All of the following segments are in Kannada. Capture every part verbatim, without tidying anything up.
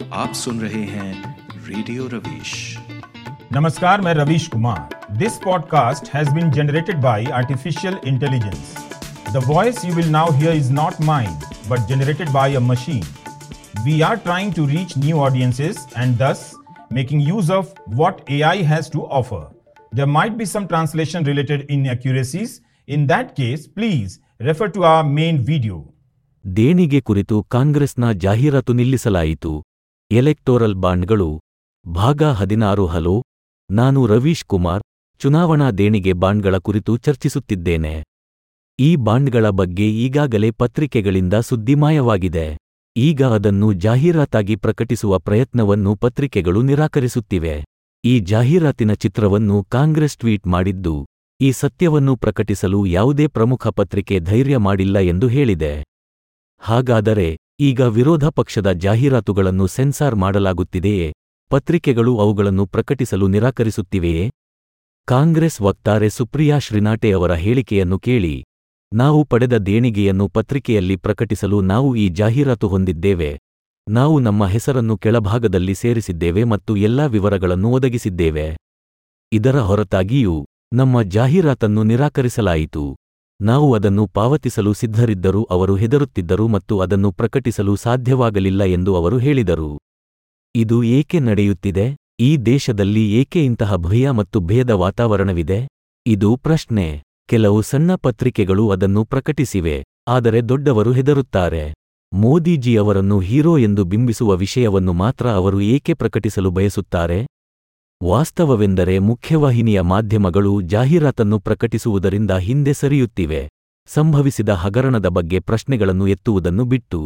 आप सुन रहे हैं रेडियो रवीश। नमस्कार, मैं Ravish Kumar. This podcast has been generated by artificial intelligence. The voice you will now hear is not mine but generated by a machine. We are trying to reach new audiences and thus making use of what A I has to offer. There might be some translation related inaccuracies. In that case, please refer to our main video. ದೇಣಿಗೆ ಕುರಿತು ಕಾಂಗ್ರೆಸ್ನ ಜಾಹೀರಾತು ನಿಲ್ಲಿಸಲಾಯಿತು. ಎಲೆಕ್ಟೋರಲ್ ಬಾಂಡ್ಗಳು ಭಾಗ ಹದಿನಾರು. ಹಲೋ, ನಾನು ರವೀಶ್ ಕುಮಾರ್. ಚುನಾವಣಾ ದೇಣಿಗೆ ಬಾಂಡ್ಗಳ ಕುರಿತು ಚರ್ಚಿಸುತ್ತಿದ್ದೇನೆ. ಈ ಬಾಂಡ್ಗಳ ಬಗ್ಗೆ ಈಗಾಗಲೇ ಪತ್ರಿಕೆಗಳಿಂದ ಸುದ್ದಿಮಾಯವಾಗಿದೆ. ಈಗ ಅದನ್ನು ಜಾಹೀರಾತಾಗಿ ಪ್ರಕಟಿಸುವ ಪ್ರಯತ್ನವನ್ನು ಪತ್ರಿಕೆಗಳು ನಿರಾಕರಿಸುತ್ತಿವೆ. ಈ ಜಾಹೀರಾತಿನ ಚಿತ್ರವನ್ನು ಕಾಂಗ್ರೆಸ್ ಟ್ವೀಟ್ ಮಾಡಿದ್ದು, ಈ ಸತ್ಯವನ್ನು ಪ್ರಕಟಿಸಲು ಯಾವುದೇ ಪ್ರಮುಖ ಪತ್ರಿಕೆ ಧೈರ್ಯ ಮಾಡಿಲ್ಲ ಎಂದು ಹೇಳಿದೆ. ಹಾಗಾದರೆ ಈಗ ವಿರೋಧ ಪಕ್ಷದ ಜಾಹೀರಾತುಗಳನ್ನು ಸೆನ್ಸಾರ್ ಮಾಡಲಾಗುತ್ತಿದೆಯೇ? ಪತ್ರಿಕೆಗಳು ಅವುಗಳನ್ನು ಪ್ರಕಟಿಸಲು ನಿರಾಕರಿಸುತ್ತಿವೆಯೇ? ಕಾಂಗ್ರೆಸ್ ವಕ್ತಾರೆ ಸುಪ್ರಿಯಾ ಶ್ರೀನಾಟೆ ಅವರ ಹೇಳಿಕೆಯನ್ನು ಕೇಳಿ, ನಾವು ಪಡೆದ ದೇಣಿಗೆಯನ್ನು ಪತ್ರಿಕೆಯಲ್ಲಿ ಪ್ರಕಟಿಸಲು ನಾವು ಈ ಜಾಹೀರಾತು ಹೊಂದಿದ್ದೇವೆ. ನಾವು ನಮ್ಮ ಹೆಸರನ್ನು ಕೆಳಭಾಗದಲ್ಲಿ ಸೇರಿಸಿದ್ದೇವೆ ಮತ್ತು ಎಲ್ಲಾ ವಿವರಗಳನ್ನು ಒದಗಿಸಿದ್ದೇವೆ. ಇದರ ಹೊರತಾಗಿಯೂ ನಮ್ಮ ಜಾಹೀರಾತನ್ನು ನಿರಾಕರಿಸಲಾಯಿತು. ನಾವು ಅದನ್ನು ಪಾವತಿಸಲು ಸಿದ್ಧರಿದ್ದರೂ ಅವರು ಹೆದರುತ್ತಿದ್ದರು ಮತ್ತು ಅದನ್ನು ಪ್ರಕಟಿಸಲು ಸಾಧ್ಯವಾಗಲಿಲ್ಲ ಎಂದು ಅವರು ಹೇಳಿದರು. ಇದು ಏಕೆ ನಡೆಯುತ್ತಿದೆ? ಈ ದೇಶದಲ್ಲಿ ಏಕೆ ಇಂತಹ ಭಯ ಮತ್ತು ಭೇದ ವಾತಾವರಣವಿದೆ? ಇದು ಪ್ರಶ್ನೆ. ಕೆಲವು ಸಣ್ಣ ಪತ್ರಿಕೆಗಳು ಅದನ್ನು ಪ್ರಕಟಿಸಿವೆ, ಆದರೆ ದೊಡ್ಡವರು ಹೆದರುತ್ತಾರೆ. ಮೋದಿಜಿ ಅವರನ್ನು ಹೀರೋ ಎಂದು ಬಿಂಬಿಸುವ ವಿಷಯವನ್ನು ಮಾತ್ರ ಅವರು ಏಕೆ ಪ್ರಕಟಿಸಲು ಬಯಸುತ್ತಾರೆ? ವಾಸ್ತವವೆಂದರೆ ಮುಖ್ಯವಾಹಿನಿಯ ಮಾಧ್ಯಮಗಳು ಜಾಹೀರಾತನ್ನು ಪ್ರಕಟಿಸುವುದರಿಂದ ಹಿಂದೆ ಸರಿಯುತ್ತಿವೆ, ಸಂಭವಿಸಿದ ಹಗರಣದ ಬಗ್ಗೆ ಪ್ರಶ್ನೆಗಳನ್ನು ಎತ್ತುವುದನ್ನು ಬಿಟ್ಟು.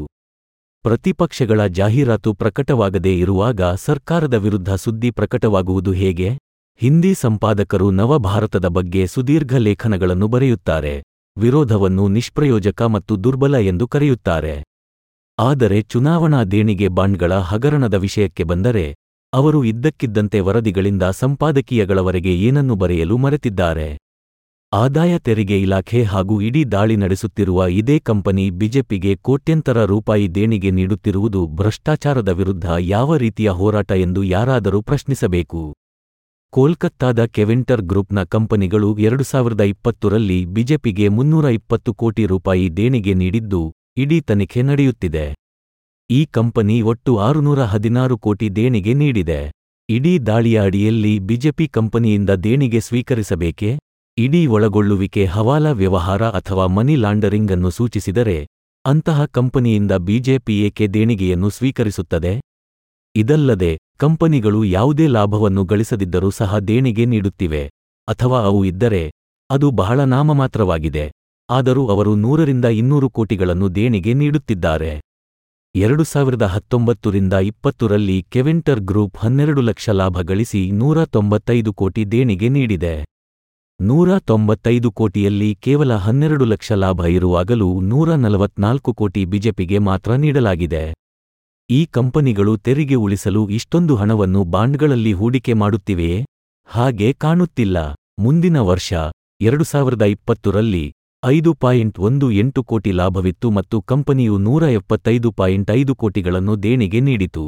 ಪ್ರತಿಪಕ್ಷಗಳ ಜಾಹೀರಾತು ಪ್ರಕಟವಾಗದೇ ಇರುವಾಗ ಸರ್ಕಾರದ ವಿರುದ್ಧ ಸುದ್ದಿ ಪ್ರಕಟವಾಗುವುದು ಹೇಗೆ? ಹಿಂದಿ ಸಂಪಾದಕರು ನವಭಾರತದ ಬಗ್ಗೆ ಸುದೀರ್ಘ ಲೇಖನಗಳನ್ನು ಬರೆಯುತ್ತಾರೆ, ವಿರೋಧವನ್ನು ನಿಷ್ಪ್ರಯೋಜಕ ಮತ್ತು ದುರ್ಬಲ ಎಂದು ಕರೆಯುತ್ತಾರೆ. ಆದರೆ ಚುನಾವಣಾ ದೇಣಿಗೆ ಬಾಂಡ್ಗಳ ಹಗರಣದ ವಿಷಯಕ್ಕೆ ಬಂದರೆ, ಅವರು ಇದ್ದಕ್ಕಿದ್ದಂತೆ ವರದಿಗಳಿಂದ ಸಂಪಾದಕೀಯಗಳವರೆಗೆ ಏನನ್ನು ಬರೆಯಲು ಮರೆತಿದ್ದಾರೆ. ಆದಾಯ ತೆರಿಗೆ ಇಲಾಖೆ ಹಾಗೂ ಇಡೀ ದಾಳಿ ನಡೆಸುತ್ತಿರುವ ಇದೇ ಕಂಪನಿ ಬಿಜೆಪಿಗೆ ಕೋಟ್ಯಂತರ ರೂಪಾಯಿ ದೇಣಿಗೆ ನೀಡುತ್ತಿರುವುದು ಭ್ರಷ್ಟಾಚಾರದ ವಿರುದ್ಧ ಯಾವ ರೀತಿಯ ಹೋರಾಟ ಎಂದು ಯಾರಾದರೂ ಪ್ರಶ್ನಿಸಬೇಕು. ಕೋಲ್ಕತ್ತಾದ ಕೆವೆಂಟರ್ ಗ್ರೂಪ್ನ ಕಂಪನಿಗಳು ಎರಡು ಸಾವಿರದ ಇಪ್ಪತ್ತರಲ್ಲಿ ಬಿಜೆಪಿಗೆ ಮುನ್ನೂರ ಇಪ್ಪತ್ತು ಕೋಟಿ ರೂಪಾಯಿ ದೇಣಿಗೆ ನೀಡಿದ್ದು, ಇಡೀ ತನಿಖೆ ನಡೆಯುತ್ತಿದೆ. ಈ ಕಂಪನಿ ಒಟ್ಟು ಆರುನೂರ ಹದಿನಾರು ಕೋಟಿ ದೇಣಿಗೆ ನೀಡಿದೆ. ಇಡೀ ದಾಳಿಯ ಅಡಿಯಲ್ಲಿ ಬಿಜೆಪಿ ಕಂಪನಿಯಿಂದ ದೇಣಿಗೆ ಸ್ವೀಕರಿಸಬೇಕೇ? ಇಡೀ ಒಳಗೊಳ್ಳುವಿಕೆ ಹವಾಲಾ ವ್ಯವಹಾರ ಅಥವಾ ಮನಿ ಲಾಂಡರಿಂಗ್ ಅನ್ನು ಸೂಚಿಸಿದರೆ, ಅಂತಹ ಕಂಪನಿಯಿಂದ ಬಿಜೆಪಿ ಏಕೆ ದೇಣಿಗೆಯನ್ನು ಸ್ವೀಕರಿಸುತ್ತದೆ? ಇದಲ್ಲದೆ, ಕಂಪನಿಗಳು ಯಾವುದೇ ಲಾಭವನ್ನು ಗಳಿಸದಿದ್ದರೂ ಸಹ ದೇಣಿಗೆ ನೀಡುತ್ತಿವೆ, ಅಥವಾ ಅವು ಇದ್ದರೆ, ಅದು ಬಹಳ ನಾಮಮಾತ್ರವಾಗಿದೆ. ಆದರೂ ಅವರು ನೂರರಿಂದ ಇನ್ನೂರು ಕೋಟಿಗಳನ್ನು ದೇಣಿಗೆ ನೀಡುತ್ತಿದ್ದಾರೆ. ಎರಡು ಸಾವಿರದ ಹತ್ತೊಂಬತ್ತರಿಂದ ಇಪ್ಪತ್ತರಲ್ಲಿ ಕೆವೆಂಟರ್ ಗ್ರೂಪ್ ಹನ್ನೆರಡು ಲಕ್ಷ ಲಾಭ ಗಳಿಸಿ ನೂರ ತೊಂಬತ್ತೈದು ಕೋಟಿ ದೇಣಿಗೆ ನೀಡಿದೆ. ನೂರ ತೊಂಬತ್ತೈದು ಕೋಟಿಯಲ್ಲಿ ಕೇವಲ ಹನ್ನೆರಡು ಲಕ್ಷ ಲಾಭ ಇರುವಾಗಲೂ ನೂರ ನಲವತ್ನಾಲ್ಕು ಕೋಟಿ ಬಿಜೆಪಿಗೆ ಮಾತ್ರ ನೀಡಲಾಗಿದೆ. ಈ ಕಂಪನಿಗಳು ತೆರಿಗೆ ಉಳಿಸಲು ಇಷ್ಟೊಂದು ಹಣವನ್ನು ಬಾಂಡ್ಗಳಲ್ಲಿ ಹೂಡಿಕೆ ಮಾಡುತ್ತಿವೆಯೇ? ಹಾಗೆ ಕಾಣುತ್ತಿಲ್ಲ. ಮುಂದಿನ ವರ್ಷ ಎರಡು ಸಾವಿರದ ಇಪ್ಪತ್ತರಲ್ಲಿ ಐದು ಪಾಯಿಂಟ್ ಒಂದು ಎಂಟು ಕೋಟಿ ಲಾಭವಿತ್ತು ಮತ್ತು ಕಂಪನಿಯು ನೂರ ಎಪ್ಪತ್ತೈದು ಪಾಯಿಂಟ್ ಐದು ಕೋಟಿಗಳನ್ನು ದೇಣಿಗೆ ನೀಡಿತು.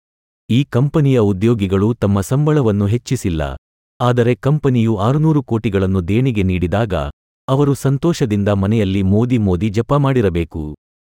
ಈ ಕಂಪನಿಯ ಉದ್ಯೋಗಿಗಳು ತಮ್ಮ ಸಂಬಳವನ್ನು ಹೆಚ್ಚಿಸಿಲ್ಲ, ಆದರೆ ಕಂಪನಿಯು ಆರುನೂರು ಕೋಟಿಗಳನ್ನು ದೇಣಿಗೆ ನೀಡಿದಾಗ ಅವರು ಸಂತೋಷದಿಂದ ಮನೆಯಲ್ಲಿ ಮೋದಿ ಮೋದಿ ಜಪ ಮಾಡಿರಬೇಕು.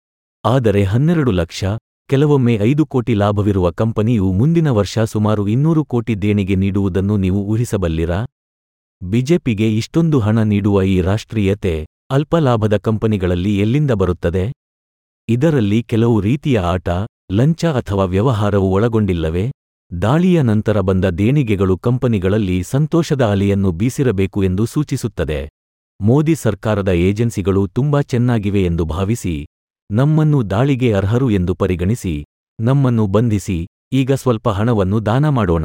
ಆದರೆ ಹನ್ನೆರಡು ಲಕ್ಷ, ಕೆಲವೊಮ್ಮೆ ಐದು ಕೋಟಿ ಲಾಭವಿರುವ ಕಂಪನಿಯು ಮುಂದಿನ ವರ್ಷ ಸುಮಾರು ಇನ್ನೂರು ಕೋಟಿ ದೇಣಿಗೆ ನೀಡುವುದನ್ನು ನೀವು ಊಹಿಸಬಲ್ಲಿರಾ? ಬಿಜೆಪಿಗೆ ಇಷ್ಟೊಂದು ಹಣ ನೀಡುವ ಈ ರಾಷ್ಟ್ರೀಯತೆ ಅಲ್ಪ ಲಾಭದ ಕಂಪನಿಗಳಲ್ಲಿ ಎಲ್ಲಿಂದ ಬರುತ್ತದೆ? ಇದರಲ್ಲಿ ಕೆಲವು ರೀತಿಯ ಆಟ, ಲಂಚ ಅಥವಾ ವ್ಯವಹಾರವು ಒಳಗೊಂಡಿಲ್ಲವೇ? ದಾಳಿಯ ನಂತರ ಬಂದ ದೇಣಿಗೆಗಳು ಕಂಪನಿಗಳಲ್ಲಿ ಸಂತೋಷದ ಅಲೆಯನ್ನು ಬೀಸಿರಬೇಕು ಎಂದು ಸೂಚಿಸುತ್ತದೆ. ಮೋದಿ ಸರ್ಕಾರದ ಏಜೆನ್ಸಿಗಳು ತುಂಬಾ ಚೆನ್ನಾಗಿವೆ ಎಂದು ಭಾವಿಸಿ, ನಮ್ಮನ್ನು ದಾಳಿಗೆ ಅರ್ಹರು ಎಂದು ಪರಿಗಣಿಸಿ, ನಮ್ಮನ್ನು ಬಂಧಿಸಿ, ಈಗ ಸ್ವಲ್ಪ ಹಣವನ್ನು ದಾನ ಮಾಡೋಣ.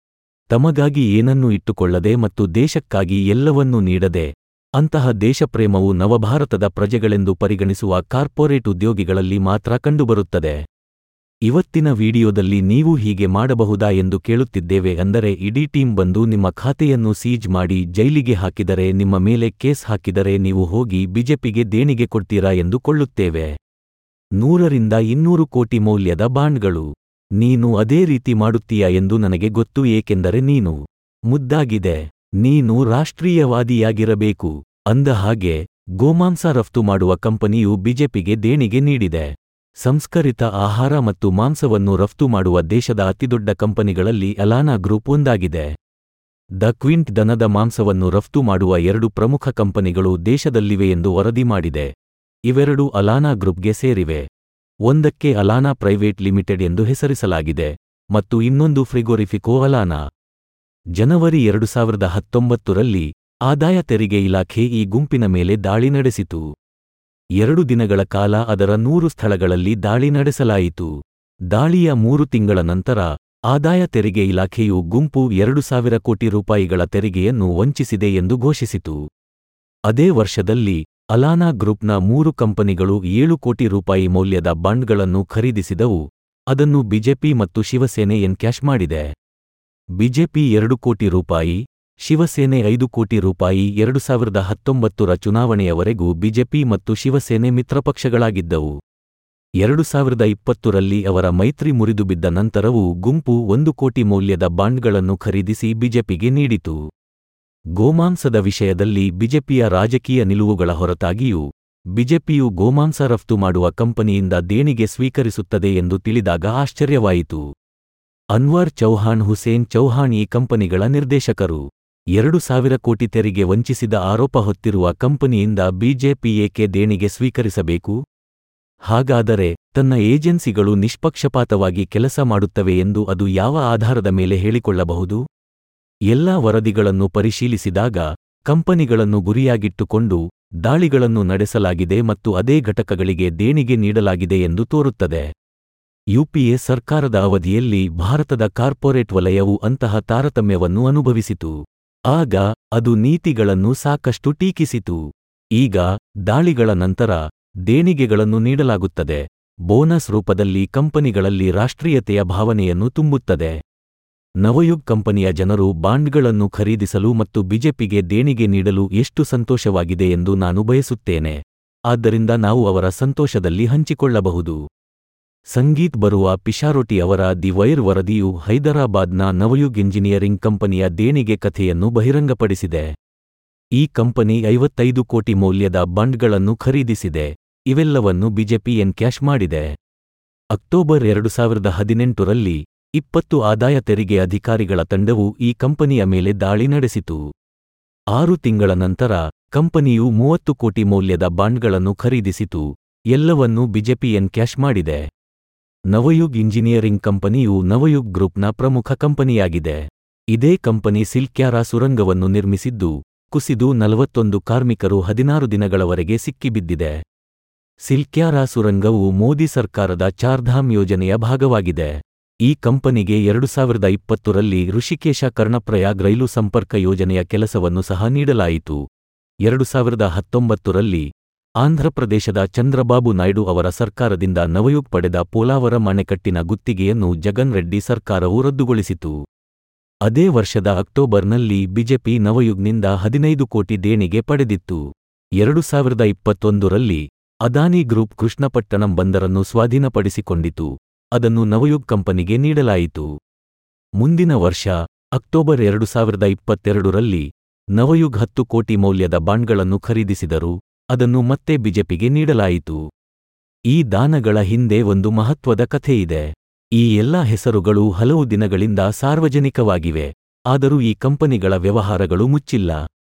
ತಮಗಾಗಿ ಏನನ್ನೂ ಇಟ್ಟುಕೊಳ್ಳದೆ ಮತ್ತು ದೇಶಕ್ಕಾಗಿ ಎಲ್ಲವನ್ನೂ ನೀಡದೆ, ಅಂತಹ ದೇಶಪ್ರೇಮವು ನವಭಾರತದ ಪ್ರಜೆಗಳೆಂದು ಪರಿಗಣಿಸುವ ಕಾರ್ಪೊರೇಟ್ ಉದ್ಯೋಗಿಗಳಲ್ಲಿ ಮಾತ್ರ ಕಂಡುಬರುತ್ತದೆ. ಇವತ್ತಿನ ವಿಡಿಯೋದಲ್ಲಿ ನೀವು ಹೀಗೆ ಮಾಡಬಹುದಾ ಎಂದು ಕೇಳುತ್ತಿದ್ದೇವೆ. ಅಂದರೆ ಇಡೀ ಟೀಮ್ ಬಂದು ನಿಮ್ಮ ಖಾತೆಯನ್ನು ಸೀಜ್ ಮಾಡಿ ಜೈಲಿಗೆ ಹಾಕಿದರೆ, ನಿಮ್ಮ ಮೇಲೆ ಕೇಸ್ ಹಾಕಿದರೆ ನೀವು ಹೋಗಿ ಬಿಜೆಪಿಗೆ ದೇಣಿಗೆ ಕೊಡ್ತೀರಾ ಎಂದು ಕೊಳ್ಳುತ್ತೇವೆ. ನೂರರಿಂದ ಇನ್ನೂರು ಕೋಟಿ ಮೌಲ್ಯದ ಬಾಂಡ್ಗಳು. ನೀನು ಅದೇ ರೀತಿ ಮಾಡುತ್ತೀಯಾ ಎಂದು ನನಗೆ ಗೊತ್ತು, ಏಕೆಂದರೆ ನೀನು ಮುದ್ದಾಗಿದೆ. ನೀನು ರಾಷ್ಟ್ರೀಯವಾದಿಯಾಗಿರಬೇಕು. ಅಂದ ಹಾಗೆ ಗೋಮಾಂಸ ರಫ್ತು ಮಾಡುವ ಕಂಪನಿಯು ಬಿಜೆಪಿಗೆ ದೇಣಿಗೆ ನೀಡಿದೆ. ಸಂಸ್ಕರಿತ ಆಹಾರ ಮತ್ತು ಮಾಂಸವನ್ನು ರಫ್ತು ಮಾಡುವ ದೇಶದ ಅತಿದೊಡ್ಡ ಕಂಪನಿಗಳಲ್ಲಿ ಅಲಾನಾ ಗ್ರೂಪ್ ಒಂದಾಗಿದೆ. ದ ಕ್ವಿಂಟ್ ದನದ ಮಾಂಸವನ್ನು ರಫ್ತು ಮಾಡುವ ಎರಡು ಪ್ರಮುಖ ಕಂಪನಿಗಳು ದೇಶದಲ್ಲಿವೆ ಎಂದು ವರದಿ ಮಾಡಿದೆ. ಇವೆರಡೂ ಅಲಾನಾ ಗ್ರೂಪ್ಗೆ ಸೇರಿವೆ. ಒಂದಕ್ಕೆ ಅಲಾನಾ ಪ್ರೈವೇಟ್ ಲಿಮಿಟೆಡ್ ಎಂದು ಹೆಸರಿಸಲಾಗಿದೆ ಮತ್ತು ಇನ್ನೊಂದು ಫ್ರಿಗೋರಿಫಿಕೋ ಅಲಾನಾ. ಜನವರಿ ಎರಡು ಸಾವಿರದ ಹತ್ತೊಂಬತ್ತರಲ್ಲಿ ಆದಾಯ ತೆರಿಗೆ ಇಲಾಖೆ ಈ ಗುಂಪಿನ ಮೇಲೆ ದಾಳಿ ನಡೆಸಿತು. ಎರಡು ದಿನಗಳ ಕಾಲ ಅದರ ನೂರು ಸ್ಥಳಗಳಲ್ಲಿ ದಾಳಿ ನಡೆಸಲಾಯಿತು. ದಾಳಿಯ ಮೂರು ತಿಂಗಳ ನಂತರ ಆದಾಯ ತೆರಿಗೆ ಇಲಾಖೆಯು ಗುಂಪು ಎರಡು ಸಾವಿರ ಕೋಟಿ ರೂಪಾಯಿಗಳ ತೆರಿಗೆಯನ್ನು ವಂಚಿಸಿದೆ ಎಂದು ಘೋಷಿಸಿತು. ಅದೇ ವರ್ಷದಲ್ಲಿ ಅಲಾನಾ ಗ್ರೂಪ್ನ ಮೂರು ಕಂಪನಿಗಳು ಏಳು ಕೋಟಿ ರೂಪಾಯಿ ಮೌಲ್ಯದ ಬಾಂಡ್ಗಳನ್ನು ಖರೀದಿಸಿದವು. ಅದನ್ನು ಬಿಜೆಪಿ ಮತ್ತು ಶಿವಸೇನೆ ಎನ್ಕ್ಯಾಶ್ ಮಾಡಿದೆ. ಬಿಜೆಪಿ ಎರಡು ಕೋಟಿ ರೂಪಾಯಿ, ಶಿವಸೇನೆ ಐದು ಕೋಟಿ ರೂಪಾಯಿ. ಎರಡು ಸಾವಿರದ ಹತ್ತೊಂಬತ್ತರ ಚುನಾವಣೆಯವರೆಗೂ ಬಿಜೆಪಿ ಮತ್ತು ಶಿವಸೇನೆ ಮಿತ್ರಪಕ್ಷಗಳಾಗಿದ್ದವು. ಎರಡು ಸಾವಿರದ ಇಪ್ಪತ್ತರಲ್ಲಿ ಅವರ ಮೈತ್ರಿ ಮುರಿದುಬಿದ್ದ ನಂತರವೂ ಗುಂಪು ಒಂದು ಕೋಟಿ ಮೌಲ್ಯದ ಬಾಂಡ್ಗಳನ್ನು ಖರೀದಿಸಿ ಬಿಜೆಪಿಗೆ ನೀಡಿತು. ಗೋಮಾಂಸದ ವಿಷಯದಲ್ಲಿ ಬಿಜೆಪಿಯ ರಾಜಕೀಯ ನಿಲುವುಗಳ ಹೊರತಾಗಿಯೂ ಬಿಜೆಪಿಯು ಗೋಮಾಂಸ ರಫ್ತು ಮಾಡುವ ಕಂಪನಿಯಿಂದ ದೇಣಿಗೆ ಸ್ವೀಕರಿಸುತ್ತದೆ ಎಂದು ತಿಳಿದಾಗ ಆಶ್ಚರ್ಯವಾಯಿತು. ಅನ್ವರ್ ಚೌಹಾಣ್ ಹುಸೇನ್ ಚೌಹಾಣ್ ಈ ಕಂಪನಿಗಳ ನಿರ್ದೇಶಕರು. ಎರಡು ಸಾವಿರ ಕೋಟಿ ತೆರಿಗೆ ವಂಚಿಸಿದ ಆರೋಪ ಹೊತ್ತಿರುವ ಕಂಪನಿಯಿಂದ ಬಿಜೆಪಿ ಏಕೆ ದೇಣಿಗೆ ಸ್ವೀಕರಿಸಬೇಕು? ಹಾಗಾದರೆ ತನ್ನ ಏಜೆನ್ಸಿಗಳು ನಿಷ್ಪಕ್ಷಪಾತವಾಗಿ ಕೆಲಸ ಮಾಡುತ್ತವೆ ಎಂದು ಅದು ಯಾವ ಆಧಾರದ ಮೇಲೆ ಹೇಳಿಕೊಳ್ಳಬಹುದು? ಎಲ್ಲಾ ವರದಿಗಳನ್ನು ಪರಿಶೀಲಿಸಿದಾಗ ಕಂಪನಿಗಳನ್ನು ಗುರಿಯಾಗಿಟ್ಟುಕೊಂಡು ದಾಳಿಗಳನ್ನು ನಡೆಸಲಾಗಿದೆ ಮತ್ತು ಅದೇ ಘಟಕಗಳಿಗೆ ದೇಣಿಗೆ ನೀಡಲಾಗಿದೆ ಎಂದು ತೋರುತ್ತದೆ. ಯುಪಿಎ ಸರ್ಕಾರದ ಅವಧಿಯಲ್ಲಿ ಭಾರತದ ಕಾರ್ಪೊರೇಟ್ ವಲಯವು ಅಂತಹ ತಾರತಮ್ಯವನ್ನು ಅನುಭವಿಸಿತು. ಆಗ ಅದು ನೀತಿಗಳನ್ನು ಸಾಕಷ್ಟು ಟೀಕಿಸಿತು. ಈಗ ದಾಳಿಗಳ ನಂತರ ದೇಣಿಗೆಗಳನ್ನು ನೀಡಲಾಗುತ್ತದೆ. ಬೋನಸ್ ರೂಪದಲ್ಲಿ ಕಂಪನಿಗಳಲ್ಲಿ ರಾಷ್ಟ್ರೀಯತೆಯ ಭಾವನೆಯನ್ನು ತುಂಬುತ್ತದೆ. ನವಯುಗ್ ಕಂಪನಿಯ ಜನರು ಬಾಂಡ್ಗಳನ್ನು ಖರೀದಿಸಲು ಮತ್ತು ಬಿಜೆಪಿಗೆ ದೇಣಿಗೆ ನೀಡಲು ಎಷ್ಟು ಸಂತೋಷವಾಗಿದೆ ಎಂದು ನಾನು ಬಯಸುತ್ತೇನೆ. ಆದ್ದರಿಂದ ನಾವು ಅವರ ಸಂತೋಷದಲ್ಲಿ ಹಂಚಿಕೊಳ್ಳಬಹುದು. ಸಂಗೀತ್ ಬರುವ ಪಿಶಾರೋಟಿ ಅವರ ದಿ ವೈರ್ ವರದಿಯು ಹೈದರಾಬಾದ್ನ ನವಯುಗ್ ಇಂಜಿನಿಯರಿಂಗ್ ಕಂಪನಿಯ ದೇಣಿಗೆ ಕಥೆಯನ್ನು ಬಹಿರಂಗಪಡಿಸಿದೆ. ಈ ಕಂಪನಿ ಐವತ್ತೈದು ಕೋಟಿ ಮೌಲ್ಯದ ಬಾಂಡ್ಗಳನ್ನು ಖರೀದಿಸಿದೆ. ಇವೆಲ್ಲವನ್ನು ಬಿಜೆಪಿ ಎನ್ಕ್ಯಾಶ್ ಮಾಡಿದೆ. ಅಕ್ಟೋಬರ್ ಎರಡು ಸಾವಿರದ ಹದಿನೆಂಟರಲ್ಲಿ ಇಪ್ಪತ್ತು ಆದಾಯ ತೆರಿಗೆ ಅಧಿಕಾರಿಗಳ ತಂಡವು ಈ ಕಂಪನಿಯ ಮೇಲೆ ದಾಳಿ ನಡೆಸಿತು. ಆರು ತಿಂಗಳ ನಂತರ ಕಂಪನಿಯು ಮೂವತ್ತು ಕೋಟಿ ಮೌಲ್ಯದ ಬಾಂಡ್ಗಳನ್ನು ಖರೀದಿಸಿತು. ಎಲ್ಲವನ್ನೂ ಬಿಜೆಪಿ ಎನ್ಕ್ಯಾಶ್ ಮಾಡಿದೆ. ನವಯುಗ್ ಇಂಜಿನಿಯರಿಂಗ್ ಕಂಪನಿಯು ನವಯುಗ್ ಗ್ರೂಪ್ನ ಪ್ರಮುಖ ಕಂಪನಿಯಾಗಿದೆ. ಇದೇ ಕಂಪನಿ ಸಿಲ್ಕ್ಯಾರಾ ಸುರಂಗವನ್ನು ನಿರ್ಮಿಸಿದ್ದು, ಕುಸಿದು ನಲವತ್ತೊಂದು ಕಾರ್ಮಿಕರು ಹದಿನಾರು ದಿನಗಳವರೆಗೆ ಸಿಕ್ಕಿಬಿದ್ದಿದೆ. ಸಿಲ್ಕ್ಯಾರಾ ಸುರಂಗವು ಮೋದಿ ಸರ್ಕಾರದ ಚಾರ್ಧಾಮ್ ಯೋಜನೆಯ ಭಾಗವಾಗಿದೆ. ಈ ಕಂಪನಿಗೆ ಎರಡು ಸಾವಿರದ ಇಪ್ಪತ್ತರಲ್ಲಿ ಋಷಿಕೇಶ ಕರ್ಣಪ್ರಯಾಗ್ ರೈಲು ಸಂಪರ್ಕ ಯೋಜನೆಯ ಕೆಲಸವನ್ನು ಸಹ ನೀಡಲಾಯಿತು. ಎರಡು ಸಾವಿರದ ಹತ್ತೊಂಬತ್ತರಲ್ಲಿ ಆಂಧ್ರಪ್ರದೇಶದ ಚಂದ್ರಬಾಬು ನಾಯ್ಡು ಅವರ ಸರ್ಕಾರದಿಂದ ನವಯುಗ್ ಪಡೆದ ಪೋಲಾವರಂ ಅಣೆಕಟ್ಟಿನ ಗುತ್ತಿಗೆಯನ್ನು ಜಗನ್ ರೆಡ್ಡಿ ಸರ್ಕಾರವು ರದ್ದುಗೊಳಿಸಿತು. ಅದೇ ವರ್ಷದ ಅಕ್ಟೋಬರ್ನಲ್ಲಿ ಬಿಜೆಪಿ ನವಯುಗ್ನಿಂದ ಹದಿನೈದು ಕೋಟಿ ದೇಣಿಗೆ ಪಡೆದಿತ್ತು. ಎರಡು ಸಾವಿರದ ಇಪ್ಪತ್ತೊಂದರಲ್ಲಿ ಅದಾನಿ ಗ್ರೂಪ್ ಕೃಷ್ಣಪಟ್ಟಣಂ ಬಂದರನ್ನು ಸ್ವಾಧೀನಪಡಿಸಿಕೊಂಡಿತು. ಅದನ್ನು ನವಯುಗ್ ಕಂಪನಿಗೆ ನೀಡಲಾಯಿತು. ಮುಂದಿನ ವರ್ಷ ಅಕ್ಟೋಬರ್ ಎರಡು ಸಾವಿರದ ಇಪ್ಪತ್ತೆರಡರಲ್ಲಿ ನವಯುಗ್ ಹತ್ತು ಕೋಟಿ ಮೌಲ್ಯದ ಬಾಂಡ್ಗಳನ್ನು ಖರೀದಿಸಿದರು. ಅದನ್ನು ಮತ್ತೆ ಬಿಜೆಪಿಗೆ ನೀಡಲಾಯಿತು. ಈ ದಾನಗಳ ಹಿಂದೆ ಒಂದು ಮಹತ್ವದ ಕಥೆಯಿದೆ. ಈ ಎಲ್ಲಾ ಹೆಸರುಗಳು ಹಲವು ದಿನಗಳಿಂದ ಸಾರ್ವಜನಿಕವಾಗಿವೆ, ಆದರೂ ಈ ಕಂಪನಿಗಳ ವ್ಯವಹಾರಗಳು ಮುಚ್ಚಿಲ್ಲ.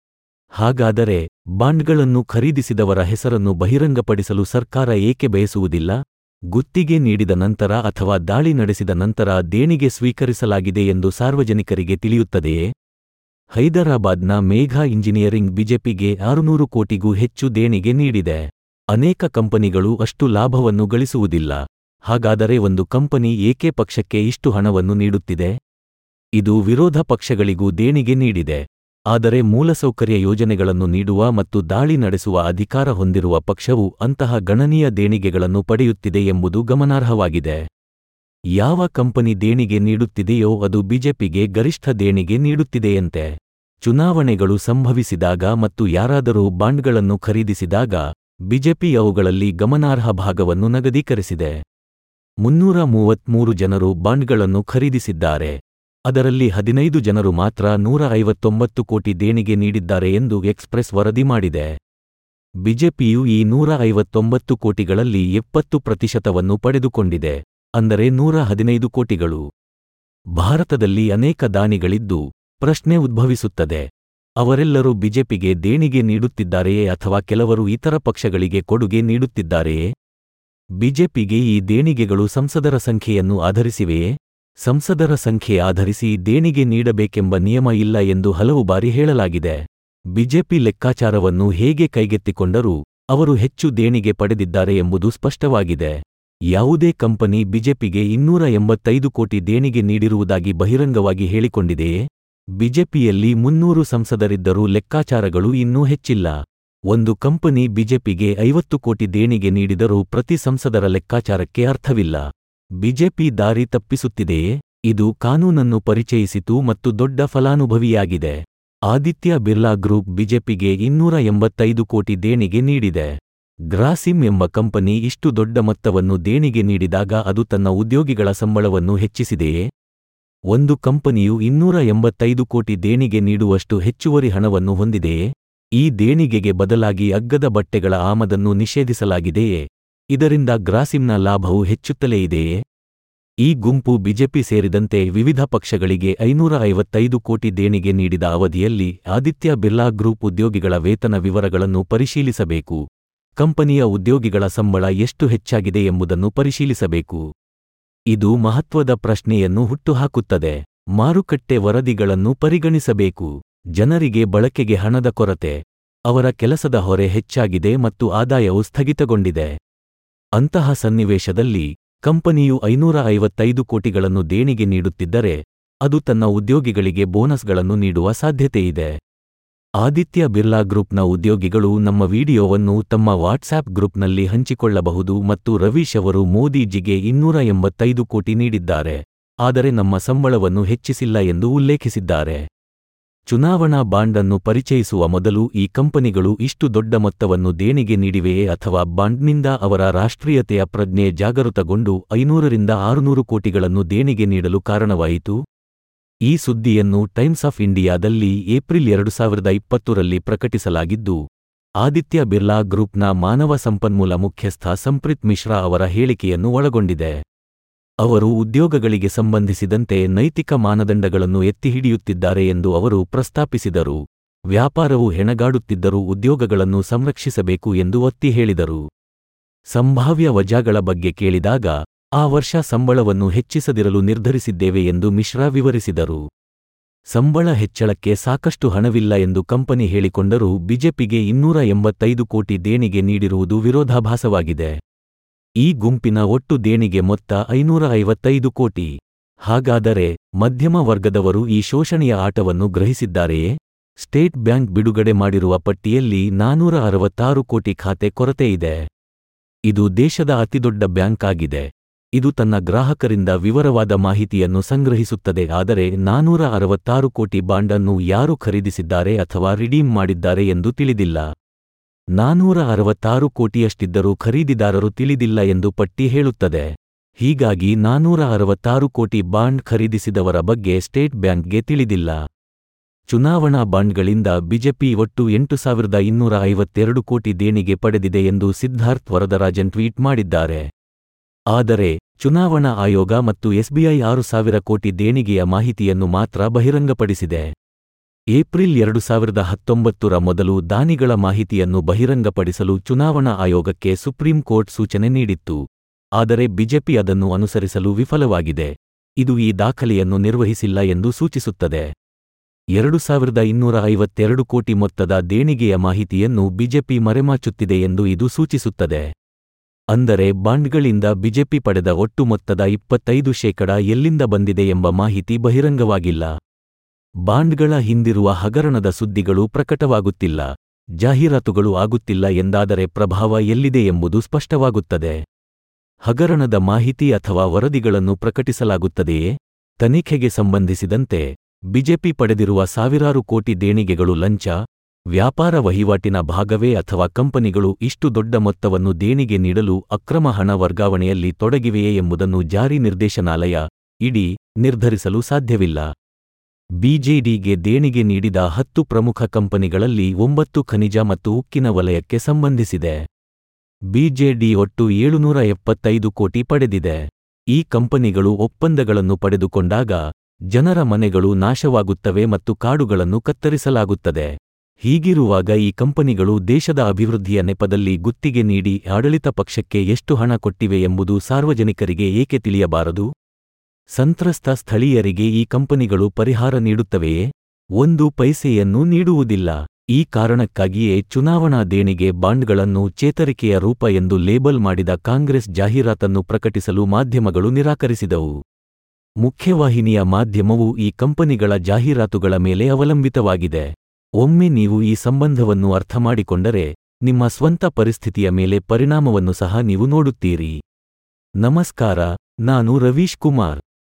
ಹಾಗಾದರೆ ಬಾಂಡ್ಗಳನ್ನು ಖರೀದಿಸಿದವರ ಹೆಸರನ್ನು ಬಹಿರಂಗಪಡಿಸಲು ಸರ್ಕಾರ ಏಕೆ ಬಯಸುವುದಿಲ್ಲ? ಗುತ್ತಿಗೆ ನೀಡಿದ ನಂತರ ಅಥವಾ ದಾಳಿ ನಡೆಸಿದ ನಂತರ ದೇಣಿಗೆ ಸ್ವೀಕರಿಸಲಾಗಿದೆ ಎಂದು ಸಾರ್ವಜನಿಕರಿಗೆ ತಿಳಿಯುತ್ತದೆಯೇ? ಹೈದರಾಬಾದ್ನ ಮೇಘಾ ಇಂಜಿನಿಯರಿಂಗ್ ಬಿಜೆಪಿಗೆ ಆರುನೂರು ಕೋಟಿಗೂ ಹೆಚ್ಚು ದೇಣಿಗೆ ನೀಡಿದೆ. ಅನೇಕ ಕಂಪನಿಗಳು ಅಷ್ಟು ಲಾಭವನ್ನು ಗಳಿಸುವುದಿಲ್ಲ. ಹಾಗಾದರೆ ಒಂದು ಕಂಪನಿ ಏಕೆ ಪಕ್ಷಕ್ಕೆ ಇಷ್ಟು ಹಣವನ್ನು ನೀಡುತ್ತಿದೆ? ಇದು ವಿರೋಧ ಪಕ್ಷಗಳಿಗೂ ದೇಣಿಗೆ ನೀಡಿದೆ. ಆದರೆ ಮೂಲಸೌಕರ್ಯ ಯೋಜನೆಗಳನ್ನು ನೀಡುವ ಮತ್ತು ದಾಳಿ ನಡೆಸುವ ಅಧಿಕಾರ ಹೊಂದಿರುವ ಪಕ್ಷವು ಅಂತಹ ಗಣನೀಯ ದೇಣಿಗೆಗಳನ್ನು ಪಡೆಯುತ್ತಿದೆ ಎಂಬುದು ಗಮನಾರ್ಹವಾಗಿದೆ. ಯಾವ ಕಂಪನಿ ದೇಣಿಗೆ ನೀಡುತ್ತಿದೆಯೋ ಅದು ಬಿಜೆಪಿಗೆ ಗರಿಷ್ಠ ದೇಣಿಗೆ ನೀಡುತ್ತಿದೆಯಂತೆ. ಚುನಾವಣೆಗಳು ಸಂಭವಿಸಿದಾಗ ಮತ್ತು ಯಾರಾದರೂ ಬಾಂಡ್ಗಳನ್ನು ಖರೀದಿಸಿದಾಗ ಬಿಜೆಪಿ ಅವುಗಳಲ್ಲಿ ಗಮನಾರ್ಹ ಭಾಗವನ್ನು ನಗದೀಕರಿಸಿದೆ. ಮುನ್ನೂರ ಮೂವತ್ಮೂರು ಜನರು ಬಾಂಡ್ಗಳನ್ನು ಖರೀದಿಸಿದ್ದಾರೆ. ಅದರಲ್ಲಿ ಹದಿನೈದು ಜನರು ಮಾತ್ರ ನೂರ ಐವತ್ತೊಂಬತ್ತು ಕೋಟಿ ದೇಣಿಗೆ ನೀಡಿದ್ದಾರೆ ಎಂದು ಎಕ್ಸ್‌ಪ್ರೆಸ್ ವರದಿ ಮಾಡಿದೆ. ಬಿಜೆಪಿಯು ಈ ನೂರ ಐವತ್ತೊಂಬತ್ತು ಕೋಟಿಗಳಲ್ಲಿ ಎಪ್ಪತ್ತು ಪ್ರತಿಶತವನ್ನು ಪಡೆದುಕೊಂಡಿದೆ, ಅಂದರೆ ನೂರ ಹದಿನೈದು ಕೋಟಿಗಳು. ಭಾರತದಲ್ಲಿ ಅನೇಕ ದಾನಿಗಳಿದ್ದು ಪ್ರಶ್ನೆ ಉದ್ಭವಿಸುತ್ತದೆ, ಅವರೆಲ್ಲರೂ ಬಿಜೆಪಿಗೆ ದೇಣಿಗೆ ನೀಡುತ್ತಿದ್ದಾರೆಯೇ ಅಥವಾ ಕೆಲವರು ಇತರ ಪಕ್ಷಗಳಿಗೆ ಕೊಡುಗೆ ನೀಡುತ್ತಿದ್ದಾರೆಯೇ? ಬಿಜೆಪಿಗೆ ಈ ದೇಣಿಗೆಗಳು ಸಂಸದರ ಸಂಖ್ಯೆಯನ್ನು ಆಧರಿಸಿವೆಯೇ? ಸಂಸದರ ಸಂಖ್ಯೆ ಆಧರಿಸಿ ದೇಣಿಗೆ ನೀಡಬೇಕೆಂಬ ನಿಯಮ ಇಲ್ಲ ಎಂದು ಹಲವು ಬಾರಿ ಹೇಳಲಾಗಿದೆ. ಬಿಜೆಪಿ ಲೆಕ್ಕಾಚಾರವನ್ನು ಹೇಗೆ ಕೈಗೆತ್ತಿಕೊಂಡರೂ ಅವರು ಹೆಚ್ಚು ದೇಣಿಗೆ ಪಡೆದಿದ್ದಾರೆ ಎಂಬುದು ಸ್ಪಷ್ಟವಾಗಿದೆ. ಯಾವುದೇ ಕಂಪನಿ ಬಿಜೆಪಿಗೆ ಇನ್ನೂರ ಎಂಬತ್ತೈದು ಕೋಟಿ ದೇಣಿಗೆ ನೀಡಿರುವುದಾಗಿ ಬಹಿರಂಗವಾಗಿ ಹೇಳಿಕೊಂಡಿದೆಯೇ? ಬಿಜೆಪಿಯಲ್ಲಿ ಮುನ್ನೂರು ಸಂಸದರಿದ್ದರೂ ಲೆಕ್ಕಾಚಾರಗಳು ಇನ್ನೂ ಹೆಚ್ಚಿಲ್ಲ. ಒಂದು ಕಂಪನಿ ಬಿಜೆಪಿಗೆ ಐವತ್ತು ಕೋಟಿ ದೇಣಿಗೆ ನೀಡಿದರೂ ಪ್ರತಿ ಸಂಸದರ ಲೆಕ್ಕಾಚಾರಕ್ಕೆ ಅರ್ಥವಿಲ್ಲ. ಬಿಜೆಪಿ ದಾರಿ ತಪ್ಪಿಸುತ್ತಿದೆಯೇ? ಇದು ಕಾನೂನನ್ನು ಪರಿಚಯಿಸಿತು ಮತ್ತು ದೊಡ್ಡ ಫಲಾನುಭವಿಯಾಗಿದೆ. ಆದಿತ್ಯ ಬಿರ್ಲಾ ಗ್ರೂಪ್ ಬಿಜೆಪಿಗೆ ಇನ್ನೂರ ಎಂಬತ್ತೈದು ಕೋಟಿ ದೇಣಿಗೆ ನೀಡಿದೆ. ಗ್ರಾಸಿಮ್ ಎಂಬ ಕಂಪನಿ ಇಷ್ಟು ದೊಡ್ಡ ಮೊತ್ತವನ್ನು ದೇಣಿಗೆ ನೀಡಿದಾಗ ಅದು ತನ್ನ ಉದ್ಯೋಗಿಗಳ ಸಂಬಳವನ್ನು ಹೆಚ್ಚಿಸಿದೆಯೇ? ಒಂದು ಕಂಪನಿಯು ಇನ್ನೂರ ಎಂಬತ್ತೈದು ಕೋಟಿ ದೇಣಿಗೆ ನೀಡುವಷ್ಟು ಹೆಚ್ಚುವರಿ ಹಣವನ್ನು ಹೊಂದಿದೆಯೇ? ಈ ದೇಣಿಗೆಗೆ ಬದಲಾಗಿ ಅಗ್ಗದ ಬಟ್ಟೆಗಳ ಆಮದನ್ನು ನಿಷೇಧಿಸಲಾಗಿದೆಯೇ? ಇದರಿಂದ ಗ್ರಾಸಿಮ್ನ ಲಾಭವು ಹೆಚ್ಚುತ್ತಲೇ ಇದೆಯೇ? ಈ ಗುಂಪು ಬಿಜೆಪಿ ಸೇರಿದಂತೆ ವಿವಿಧ ಪಕ್ಷಗಳಿಗೆ ಐನೂರ ಐವತ್ತೈದು ಕೋಟಿ ದೇಣಿಗೆ ನೀಡಿದ ಅವಧಿಯಲ್ಲಿ ಆದಿತ್ಯ ಬಿರ್ಲಾ ಗ್ರೂಪ್ ಉದ್ಯೋಗಿಗಳ ವೇತನ ವಿವರಗಳನ್ನು ಪರಿಶೀಲಿಸಬೇಕು. ಕಂಪನಿಯ ಉದ್ಯೋಗಿಗಳ ಸಂಬಳ ಎಷ್ಟು ಹೆಚ್ಚಾಗಿದೆ ಎಂಬುದನ್ನು ಪರಿಶೀಲಿಸಬೇಕು. ಇದು ಮಹತ್ವದ ಪ್ರಶ್ನೆಯನ್ನು ಹುಟ್ಟುಹಾಕುತ್ತದೆ. ಮಾರುಕಟ್ಟೆ ವರದಿಗಳನ್ನು ಪರಿಗಣಿಸಬೇಕು. ಜನರಿಗೆ ಬಳಕೆಗೆ ಹಣದ ಕೊರತೆ, ಅವರ ಕೆಲಸದ ಹೊರೆ ಹೆಚ್ಚಾಗಿದೆ ಮತ್ತು ಆದಾಯವು ಸ್ಥಗಿತಗೊಂಡಿದೆ. ಅಂತಹ ಸನ್ನಿವೇಶದಲ್ಲಿ ಕಂಪನಿಯು ಐನೂರ ಐವತ್ತೈದು ಕೋಟಿಗಳನ್ನು ದೇಣಿಗೆ ನೀಡುತ್ತಿದ್ದರೆ ಅದು ತನ್ನ ಉದ್ಯೋಗಿಗಳಿಗೆ ಬೋನಸ್ಗಳನ್ನು ನೀಡುವ ಸಾಧ್ಯತೆಯಿದೆ. ಆದಿತ್ಯ ಬಿರ್ಲಾ ಗ್ರೂಪ್ನ ಉದ್ಯೋಗಿಗಳು ನಮ್ಮ ವಿಡಿಯೋವನ್ನು ತಮ್ಮ ವಾಟ್ಸ್ಆಪ್ ಗ್ರೂಪ್ನಲ್ಲಿ ಹಂಚಿಕೊಳ್ಳಬಹುದು ಮತ್ತು ರವೀಶ್ ಅವರು ಮೋದಿಜಿಗೆ ಇನ್ನೂರ ಎಂಬತ್ತೈದು ಕೋಟಿ ನೀಡಿದ್ದಾರೆ, ಆದರೆ ನಮ್ಮ ಸಂಬಳವನ್ನು ಹೆಚ್ಚಿಸಿಲ್ಲ ಎಂದು ಉಲ್ಲೇಖಿಸಿದ್ದಾರೆ. ಚುನಾವಣಾ ಬಾಂಡ್ ಅನ್ನು ಪರಿಚಯಿಸುವ ಮೊದಲು ಈ ಕಂಪನಿಗಳು ಇಷ್ಟು ದೊಡ್ಡ ಮೊತ್ತವನ್ನು ದೇಣಿಗೆ ನೀಡಿವೆಯೇ ಅಥವಾ ಬಾಂಡ್ನಿಂದ ಅವರ ರಾಷ್ಟ್ರೀಯತೆಯ ಪ್ರಜ್ಞೆ ಜಾಗೃತಗೊಂಡು ಐನೂರರಿಂದ ಆರುನೂರು ಕೋಟಿಗಳನ್ನು ದೇಣಿಗೆ ನೀಡಲು ಕಾರಣವಾಯಿತು? ಈ ಸುದ್ದಿಯನ್ನು ಟೈಮ್ಸ್ ಆಫ್ ಇಂಡಿಯಾದಲ್ಲಿ ಏಪ್ರಿಲ್ ಎರಡು ಸಾವಿರದ ಇಪ್ಪತ್ತರಲ್ಲಿ ಪ್ರಕಟಿಸಲಾಗಿದ್ದು, ಆದಿತ್ಯ ಬಿರ್ಲಾ ಗ್ರೂಪ್ನ ಮಾನವ ಸಂಪನ್ಮೂಲ ಮುಖ್ಯಸ್ಥ ಸಂಪ್ರೀತ್ ಮಿಶ್ರಾ ಅವರ ಹೇಳಿಕೆಯನ್ನು ಒಳಗೊಂಡಿದೆ. ಅವರು ಉದ್ಯೋಗಗಳಿಗೆ ಸಂಬಂಧಿಸಿದಂತೆ ನೈತಿಕ ಮಾನದಂಡಗಳನ್ನು ಎತ್ತಿಹಿಡಿಯುತ್ತಿದ್ದಾರೆ ಎಂದು ಅವರು ಪ್ರಸ್ತಾಪಿಸಿದರು. ವ್ಯಾಪಾರವು ಹೆಣಗಾಡುತ್ತಿದ್ದರೂ ಉದ್ಯೋಗಗಳನ್ನು ಸಂರಕ್ಷಿಸಬೇಕು ಎಂದು ಒತ್ತಿ ಹೇಳಿದರು. ಸಂಭಾವ್ಯ ವಜಾಗಳ ಬಗ್ಗೆ ಕೇಳಿದಾಗ ಆ ವರ್ಷ ಸಂಬಳವನ್ನು ಹೆಚ್ಚಿಸದಿರಲು ನಿರ್ಧರಿಸಿದ್ದೇವೆ ಎಂದು ಮಿಶ್ರಾ ವಿವರಿಸಿದರು. ಸಂಬಳ ಹೆಚ್ಚಳಕ್ಕೆ ಸಾಕಷ್ಟು ಹಣವಿಲ್ಲ ಎಂದು ಕಂಪನಿ ಹೇಳಿಕೊಂಡರೂ ಬಿಜೆಪಿಗೆ ಇನ್ನೂರ ಎಂಬತ್ತೈದು ಕೋಟಿ ದೇಣಿಗೆ ನೀಡಿರುವುದು ವಿರೋಧಾಭಾಸವಾಗಿದೆ. ಈ ಗುಂಪಿನ ಒಟ್ಟು ದೇಣಿಗೆ ಮೊತ್ತ ಐನೂರ ಐವತ್ತೈದು ಕೋಟಿ. ಹಾಗಾದರೆ ಮಧ್ಯಮ ವರ್ಗದವರು ಈ ಶೋಷಣೆಯ ಆಟವನ್ನು ಗ್ರಹಿಸಿದ್ದಾರೆಯೇ? ಸ್ಟೇಟ್ ಬ್ಯಾಂಕ್ ಬಿಡುಗಡೆ ಮಾಡಿರುವ ಪಟ್ಟಿಯಲ್ಲಿ ನಾನೂರ ಅರವತ್ತಾರು ಕೋಟಿ ಖಾತೆ ಕೊರತೆಯಿದೆ. ಇದು ದೇಶದ ಅತಿದೊಡ್ಡ ಬ್ಯಾಂಕ್ ಆಗಿದೆ. ಇದು ತನ್ನ ಗ್ರಾಹಕರಿಂದ ವಿವರವಾದ ಮಾಹಿತಿಯನ್ನು ಸಂಗ್ರಹಿಸುತ್ತದೆ, ಆದರೆ ನಾನೂರ ಅರವತ್ತಾರು ಕೋಟಿ ಬಾಂಡ್ ಅನ್ನು ಯಾರು ಖರೀದಿಸಿದ್ದಾರೆ ಅಥವಾ ರಿಡೀಮ್ ಮಾಡಿದ್ದಾರೆ ಎಂದು ತಿಳಿದಿಲ್ಲ. ನಾನೂರ ಅರವತ್ತಾರು ಕೋಟಿಯಷ್ಟಿದ್ದರೂ ಖರೀದಿದಾರರು ತಿಳಿದಿಲ್ಲ ಎಂದು ಪಟ್ಟಿ ಹೇಳುತ್ತದೆ. ಹೀಗಾಗಿ ನಾನೂರ ಅರವತ್ತಾರು ಕೋಟಿ ಬಾಂಡ್ ಖರೀದಿಸಿದವರ ಬಗ್ಗೆ ಸ್ಟೇಟ್ ಬ್ಯಾಂಕ್ಗೆ ತಿಳಿದಿಲ್ಲ. ಚುನಾವಣಾ ಬಾಂಡ್ಗಳಿಂದ ಬಿಜೆಪಿ ಒಟ್ಟು ಎಂಟು ಸಾವಿರದ ಇನ್ನೂರ ಐವತ್ತೆರಡು ಕೋಟಿ ದೇಣಿಗೆ ಪಡೆದಿದೆ ಎಂದು ಸಿದ್ಧಾರ್ಥ್ ವರದರಾಜನ್ ಟ್ವೀಟ್ ಮಾಡಿದ್ದಾರೆ. ಆದರೆ ಚುನಾವಣಾ ಆಯೋಗ ಮತ್ತು ಎಸ್ಬಿಐ ಆರು ಸಾವಿರ ಕೋಟಿ ದೇಣಿಗೆಯ ಮಾಹಿತಿಯನ್ನು ಮಾತ್ರ ಬಹಿರಂಗಪಡಿಸಿದೆ. ಏಪ್ರಿಲ್ ಎರಡು ಸಾವಿರದ ಹತ್ತೊಂಬತ್ತರ ಮೊದಲು ದಾನಿಗಳ ಮಾಹಿತಿಯನ್ನು ಬಹಿರಂಗಪಡಿಸಲು ಚುನಾವಣಾ ಆಯೋಗಕ್ಕೆ ಸುಪ್ರೀಂ ಕೋರ್ಟ್ ಸೂಚನೆ ನೀಡಿತ್ತು. ಆದರೆ ಬಿಜೆಪಿ ಅದನ್ನು ಅನುಸರಿಸಲು ವಿಫಲವಾಗಿದೆ. ಇದು ಈ ದಾಖಲೆಯನ್ನು ನಿರ್ವಹಿಸಿಲ್ಲ ಎಂದು ಸೂಚಿಸುತ್ತದೆ. ಎರಡು ಸಾವಿರದ ಇನ್ನೂರ ಐವತ್ತೆರಡು ಕೋಟಿ ಮೊತ್ತದ ದೇಣಿಗೆಯ ಮಾಹಿತಿಯನ್ನು ಬಿಜೆಪಿ ಮರೆಮಾಚುತ್ತಿದೆ ಎಂದು ಇದು ಸೂಚಿಸುತ್ತದೆ. ಅಂದರೆ ಬಾಂಡ್ಗಳಿಂದ ಬಿಜೆಪಿ ಪಡೆದ ಒಟ್ಟು ಮೊತ್ತದ ಇಪ್ಪತ್ತೈದು ಶೇಕಡ ಎಲ್ಲಿಂದ ಬಂದಿದೆ ಎಂಬ ಮಾಹಿತಿ ಬಹಿರಂಗವಾಗಿಲ್ಲ. ಬಾಂಡ್ಗಳ ಹಿಂದಿರುವ ಹಗರಣದ ಸುದ್ದಿಗಳು ಪ್ರಕಟವಾಗುತ್ತಿಲ್ಲ, ಜಾಹೀರಾತುಗಳು ಆಗುತ್ತಿಲ್ಲ ಎಂದಾದರೆ ಪ್ರಭಾವ ಎಲ್ಲಿದೆ ಎಂಬುದು ಸ್ಪಷ್ಟವಾಗುತ್ತದೆ. ಹಗರಣದ ಮಾಹಿತಿ ಅಥವಾ ವರದಿಗಳನ್ನು ಪ್ರಕಟಿಸಲಾಗುತ್ತದೆಯೇ? ತನಿಖೆಗೆ ಸಂಬಂಧಿಸಿದಂತೆ ಬಿಜೆಪಿ ಪಡೆದಿರುವ ಸಾವಿರಾರು ಕೋಟಿ ದೇಣಿಗೆಗಳು ಲಂಚ, ವ್ಯಾಪಾರ ವಹಿವಾಟಿನ ಭಾಗವೇ ಅಥವಾ ಕಂಪನಿಗಳು ಇಷ್ಟು ದೊಡ್ಡ ಮೊತ್ತವನ್ನು ದೇಣಿಗೆ ನೀಡಲು ಅಕ್ರಮ ಹಣ ವರ್ಗಾವಣೆಯಲ್ಲಿ ತೊಡಗಿವೆಯೇ ಎಂಬುದನ್ನು ಜಾರಿ ನಿರ್ದೇಶನಾಲಯ ಇಡಿ ನಿರ್ಧರಿಸಲು ಸಾಧ್ಯವಿಲ್ಲ. ಬಿಜೆಡಿಗೆ ದೇಣಿಗೆ ನೀಡಿದ ಹತ್ತು ಪ್ರಮುಖ ಕಂಪನಿಗಳಲ್ಲಿ ಒಂಬತ್ತು ಖನಿಜ ಮತ್ತು ಉಕ್ಕಿನ ವಲಯಕ್ಕೆ ಸಂಬಂಧಿಸಿದೆ. ಬಿಜೆಡಿ ಒಟ್ಟು ಏಳುನೂರ ಎಪ್ಪತ್ತೈದು ಕೋಟಿ ಪಡೆದಿದೆ. ಈ ಕಂಪನಿಗಳು ಒಪ್ಪಂದಗಳನ್ನು ಪಡೆದುಕೊಂಡಾಗ ಜನರ ಮನೆಗಳು ನಾಶವಾಗುತ್ತವೆ ಮತ್ತು ಕಾಡುಗಳನ್ನು ಕತ್ತರಿಸಲಾಗುತ್ತದೆ. ಹೀಗಿರುವಾಗ ಈ ಕಂಪನಿಗಳು ದೇಶದ ಅಭಿವೃದ್ಧಿಯ ನೆಪದಲ್ಲಿ ಗುತ್ತಿಗೆ ನೀಡಿ ಆಡಳಿತ ಪಕ್ಷಕ್ಕೆ ಎಷ್ಟು ಹಣ ಕೊಟ್ಟಿವೆ ಎಂಬುದು ಸಾರ್ವಜನಿಕರಿಗೆ ಏಕೆ ತಿಳಿಯಬಾರದು? ಸಂತ್ರಸ್ತ ಸ್ಥಳೀಯರಿಗೆ ಈ ಕಂಪನಿಗಳು ಪರಿಹಾರ ನೀಡುತ್ತವೆಯೇ? ಒಂದು ಪೈಸೆಯನ್ನೂ ನೀಡುವುದಿಲ್ಲ. ಈ ಕಾರಣಕ್ಕಾಗಿಯೇ ಚುನಾವಣಾ ದೇಣಿಗೆ ಬಾಂಡ್ಗಳನ್ನು ಚೇತರಿಕೆಯ ರೂಪ ಎಂದು ಲೇಬಲ್ ಮಾಡಿದ ಕಾಂಗ್ರೆಸ್ ಜಾಹೀರಾತನ್ನು ಪ್ರಕಟಿಸಲು ಮಾಧ್ಯಮಗಳು ನಿರಾಕರಿಸಿದವು. ಮುಖ್ಯವಾಹಿನಿಯ ಮಾಧ್ಯಮವು ಈ ಕಂಪನಿಗಳ ಜಾಹೀರಾತುಗಳ ಮೇಲೆ ಅವಲಂಬಿತವಾಗಿದೆ. ಒಮ್ಮೆ ನೀವು ಈ ಸಂಬಂಧವನ್ನು ಅರ್ಥಮಾಡಿಕೊಂಡರೆ ನಿಮ್ಮ ಸ್ವಂತ ಪರಿಸ್ಥಿತಿಯ ಮೇಲೆ ಪರಿಣಾಮವನ್ನು ಸಹ ನೀವು ನೋಡುತ್ತೀರಿ. ನಮಸ್ಕಾರ, ನಾನು ರವೀಶ್ ಕುಮಾರ್.